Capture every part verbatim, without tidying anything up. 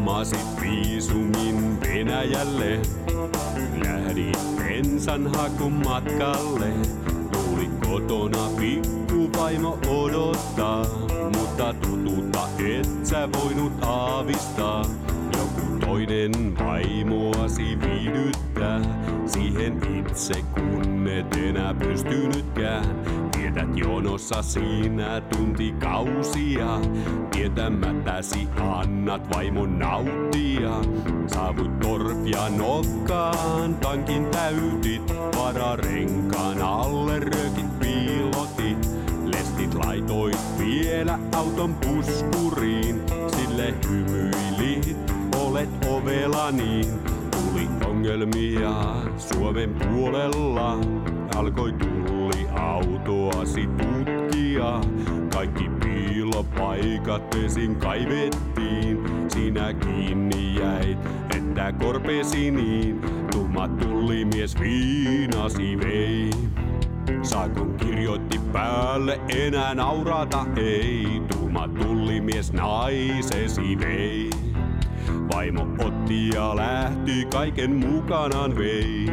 Hommasit viisumin Venäjälle, lähdit bensan hakun matkalle. Luulit kotona pikkuvaimo odottaa, mutta totuutta et sä voinut aavistaa. Joku toinen vaimoasi viihdyttää, siihen itse kun et enää pystynytkään. Vietät jonossa siinä tuntikausia, tietämättäsi annat vaimon nauttia. Saavut torpia nokkaan, tankin täytit, vararenkaan alle röökit piilotit. Lestit laitoit vielä auton puskuriin, sille hymyilit, olet ovela niin. Tuli ongelmia Suomen puolella, alkoi tulli autoasi tutkia. Kaikki piilopaikat esiin kaivettiin, sinä kiinni jäit, että korpesi niin. Tumma tullimies viinasi vei, sakon kirjoitti päälle, enää naurata ei. Tumma tullimies naisesi vei, vaimo otti ja lähti, kaiken mukanaan vei.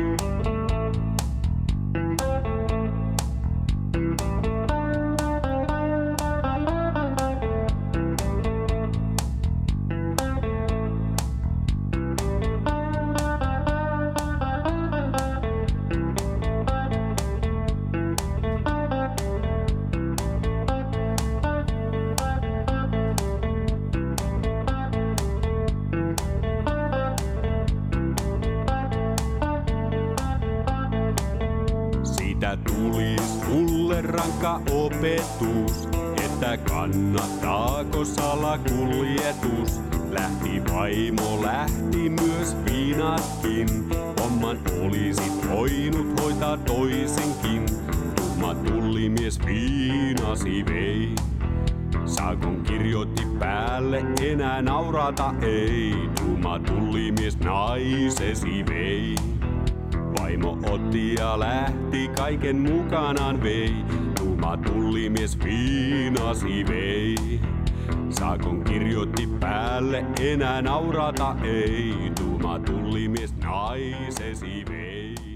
Siitä tulis mulle rankka opetus, että kannattaako salakuljetus. Lähti vaimo, lähti myös viinatkin, homman olisit voinut hoitaa toisinkin. Tumma tullimies viinasi vei, sakon kirjoitti päälle, enää naurata ei. Tumma tullimies naisesi vei, vaimo otti ja lähti, kaiken mukanaan vei. Tumma tullimies viinasi vei, sakon kirjoitti päälle, enää naurata ei. Tumma tullimies naisesi vei.